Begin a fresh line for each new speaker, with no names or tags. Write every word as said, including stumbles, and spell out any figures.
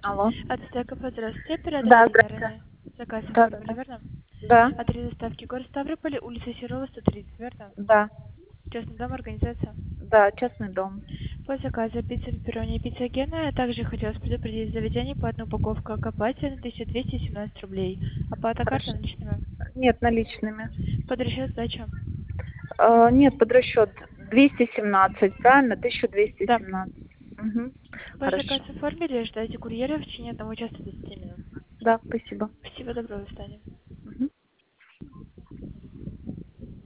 Алло.
От кафе, здравствуйте, оператор
Да,
Ирина
здравствуйте.
ранее. Заказ оформили,
Да-да-да.
верно?
Да,
Адрес доставки город Ставрополь, улица Серова, сто тридцать, верно?
да,
Частный дом, организация.
да, частный дом.
По заказу пицца пепперони и пицца Гена. Также хотелось предупредить заведение по одну упаковку окопать на тысяча двести семнадцать рублей. Оплата карта
Хорошо.
наличными.
Нет, наличными.
Под расчет сдача.
А, нет, под расчет двести семнадцать, правильно? тысяча двести
Да.
семнадцать. Угу.
Ваш заказ
Хорошо.
оформили, ждайте курьера в течение одного часа десяти минут.
Да, спасибо.
Спасибо, доброго, до свидания.